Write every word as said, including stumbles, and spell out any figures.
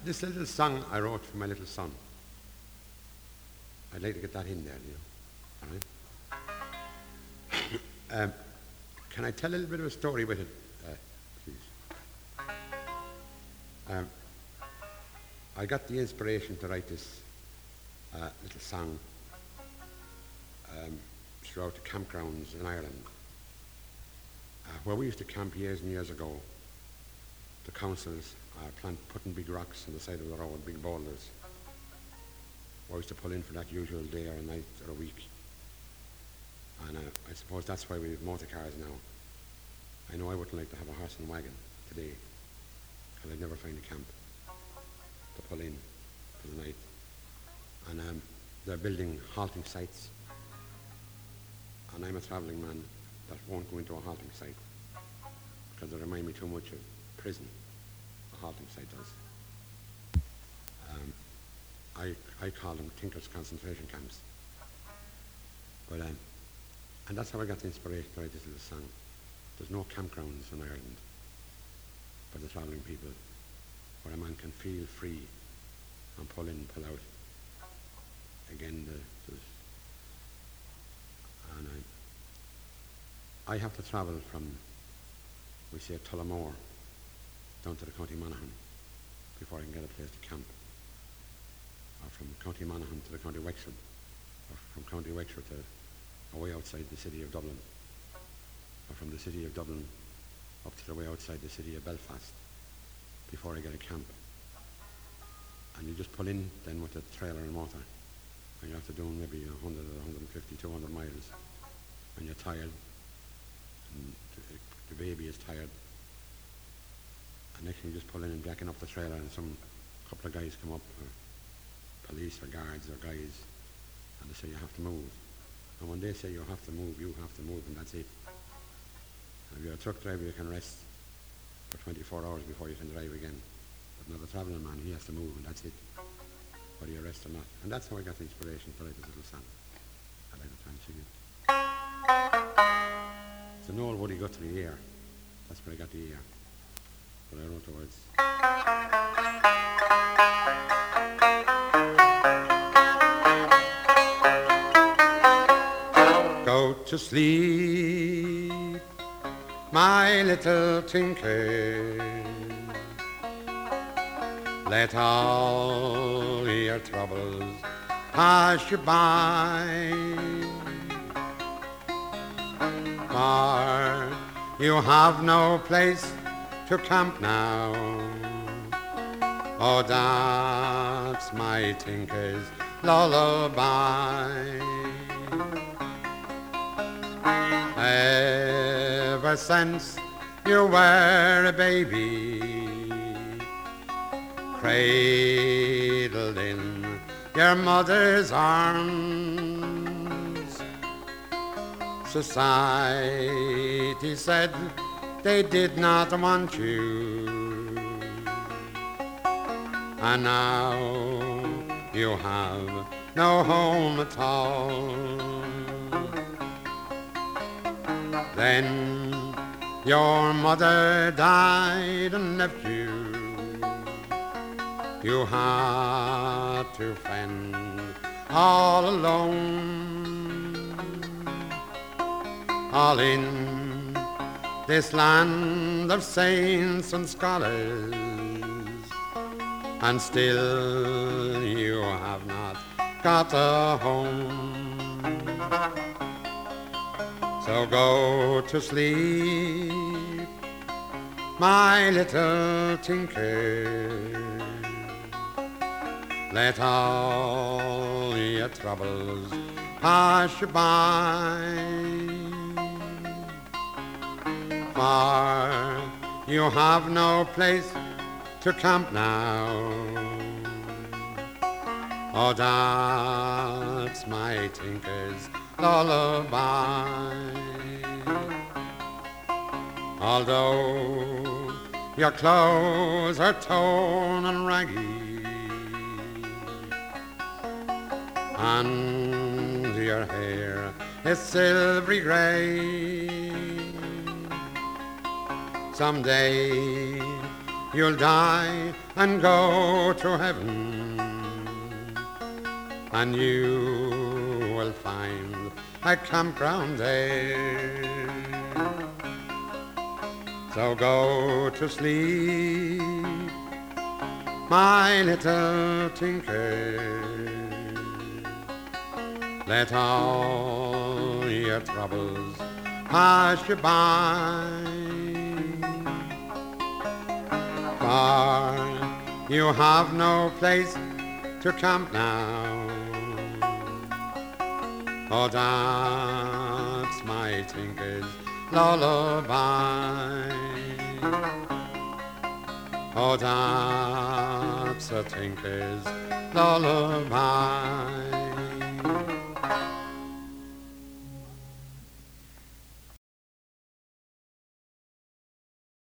this little song I wrote for my little son. I'd like to get that in there, you know. All right. um, can I tell a little bit of a story with it, uh, please? Um, I got the inspiration to write this uh, little song um, throughout the campgrounds in Ireland. Uh, where we used to camp years and years ago, the councils uh, plant putting big rocks on the side of the road, big boulders. We used to pull in for that usual day or a night or a week. And uh, I suppose that's why we have motor cars now. I know I wouldn't like to have a horse and wagon today, because I'd never find a camp to pull in for the night. And um, they're building halting sites. And I'm a travelling man that won't go into a halting site, because they remind me too much of prison, a halting site does. Um, I, I call them Tinkers concentration camps. But um, and that's how I got the inspiration to write this little song. There's no campgrounds in Ireland for the travelling people where a man can feel free and pull in, pull out. Again, the, there's, and I, I have to travel from, we say, Tullamore down to the County Monaghan before I can get a place to camp. Or from County Monaghan to the County Wexford, or from County Wexford to away outside the city of Dublin, or from the city of Dublin up to the way outside the city of Belfast before I get a camp. And you just pull in then with a trailer and motor, and you have to do maybe one hundred or one fifty, two hundred miles, and you're tired, and the baby is tired, and next thing you just pull in and backing up the trailer, and some couple of guys come up, or police or guards or guys, and they say you have to move. And when they say you have to move, you have to move, and that's it. And if you're a truck driver, you can rest for twenty-four hours before you can drive again. But not a travelling man, he has to move, and that's it, whether you rest or not. And that's how I got the inspiration to write this little song. I like to try and sing it. It's an old Woody Guthrie air. That's where I got the air. But I wrote the words. Go to sleep, my little tinker. Let all your troubles pass you by. For you have no place to camp now. Oh, that's my tinker's lullaby. Ever since you were a baby, cradled in your mother's arms, society said they did not want you, and now you have no home at all. Then your mother died and left you. You had to fend all alone, all in this land of saints and scholars, and still you have not got a home. So go to sleep, my little tinker. Let all your troubles pass you by. For you have no place to camp now. Oh, that's my tinker's lullaby. Although your clothes are torn and raggy, and your hair is silvery grey, someday you'll die and go to heaven, and you will find a campground there. So go to sleep, my little tinker. Let all your troubles pass you by, for you have no place to camp now. Oh, that's my tinker's lullaby. Oh, that's a tinker's lullaby.